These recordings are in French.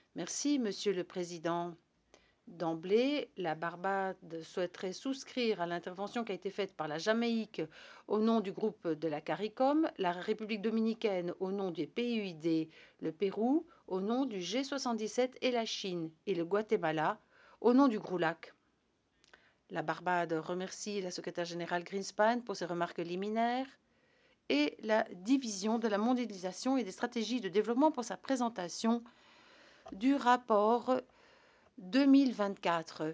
Merci, Monsieur le Président. D'emblée, la Barbade souhaiterait souscrire à l'intervention qui a été faite par la Jamaïque au nom du groupe de la CARICOM, la République dominicaine au nom du PUID, le Pérou au nom du G77 et la Chine, et le Guatemala au nom du GRULAC. La Barbade remercie la secrétaire générale Greenspan pour ses remarques liminaires et la division de la mondialisation et des stratégies de développement pour sa présentation du rapport 2024.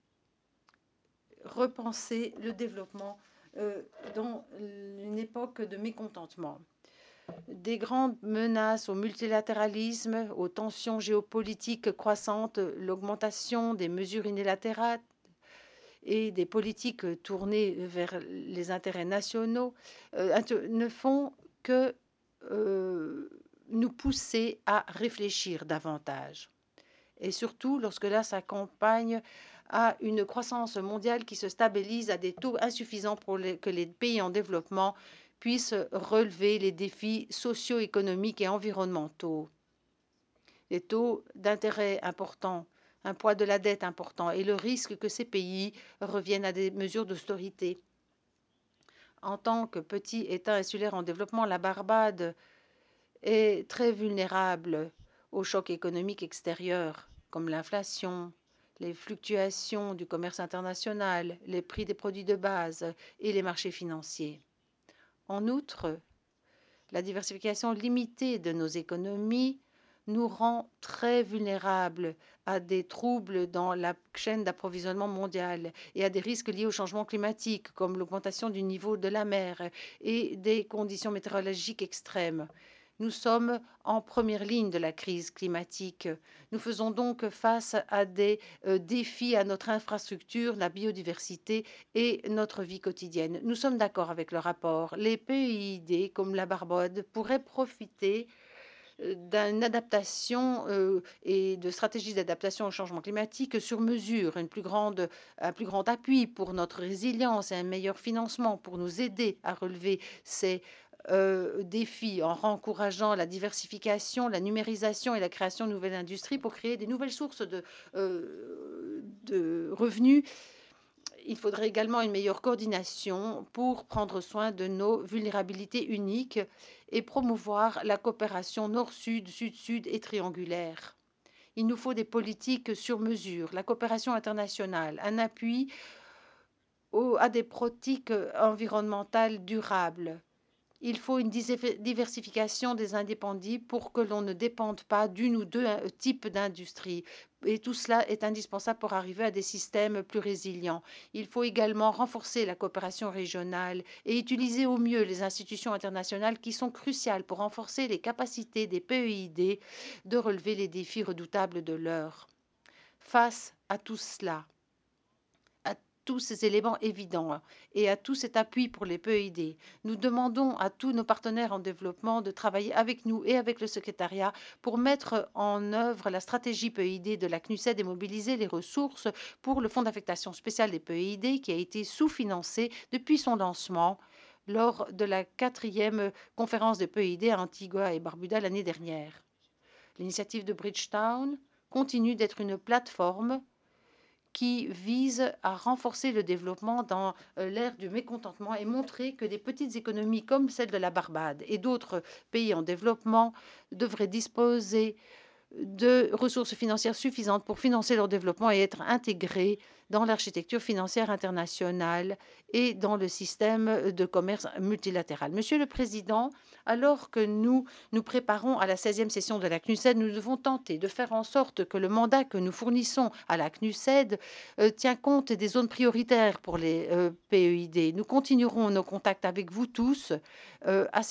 Repenser le développement dans une époque de mécontentement. Des grandes menaces au multilatéralisme, aux tensions géopolitiques croissantes, l'augmentation des mesures unilatérales et des politiques tournées vers les intérêts nationaux ne font que nous pousser à réfléchir davantage. Et surtout lorsque là s'accompagne à une croissance mondiale qui se stabilise à des taux insuffisants pour que les pays en développement puissent relever les défis socio-économiques et environnementaux. Les taux d'intérêt importants, un poids de la dette important et le risque que ces pays reviennent à des mesures d'austérité. En tant que petit État insulaire en développement, la Barbade est très vulnérable aux chocs économiques extérieurs comme l'inflation, les fluctuations du commerce international, les prix des produits de base et les marchés financiers. En outre, la diversification limitée de nos économies nous rend très vulnérables à des troubles dans la chaîne d'approvisionnement mondiale et à des risques liés au changement climatique, comme l'augmentation du niveau de la mer et des conditions météorologiques extrêmes. Nous sommes en première ligne de la crise climatique. Nous faisons donc face à des défis à notre infrastructure, la biodiversité et notre vie quotidienne. Nous sommes d'accord avec le rapport. Les PEID, comme la Barbade, pourraient profiter d'une adaptation et de stratégies d'adaptation au changement climatique sur mesure, un plus grand appui pour notre résilience et un meilleur financement pour nous aider à relever ces défis en encourageant la diversification, la numérisation et la création de nouvelles industries pour créer des nouvelles sources de revenus. Il faudrait également une meilleure coordination pour prendre soin de nos vulnérabilités uniques et promouvoir la coopération nord-sud, sud-sud et triangulaire. Il nous faut des politiques sur mesure, la coopération internationale, un appui à des pratiques environnementales durables. Il faut une diversification des indépendants pour que l'on ne dépende pas d'une ou deux types d'industrie. Et tout cela est indispensable pour arriver à des systèmes plus résilients. Il faut également renforcer la coopération régionale et utiliser au mieux les institutions internationales qui sont cruciales pour renforcer les capacités des PEID de relever les défis redoutables de l'heure. Face à tout cela, tous ces éléments évidents et à tout cet appui pour les PEID. Nous demandons à tous nos partenaires en développement de travailler avec nous et avec le secrétariat pour mettre en œuvre la stratégie PEID de la CNUSED et mobiliser les ressources pour le Fonds d'affectation spéciale des PEID qui a été sous-financé depuis son lancement lors de la 4e conférence des PEID à Antigua et Barbuda l'année dernière. L'initiative de Bridgetown continue d'être une plateforme qui vise à renforcer le développement dans l'ère du mécontentement et montrer que des petites économies comme celle de la Barbade et d'autres pays en développement devraient disposer de ressources financières suffisantes pour financer leur développement et être intégrés dans l'architecture financière internationale et dans le système de commerce multilatéral. Monsieur le Président, alors que nous nous préparons à la 16e session de la CNUSED, nous devons tenter de faire en sorte que le mandat que nous fournissons à la CNUSED tient compte des zones prioritaires pour les PEID. Nous continuerons nos contacts avec vous tous à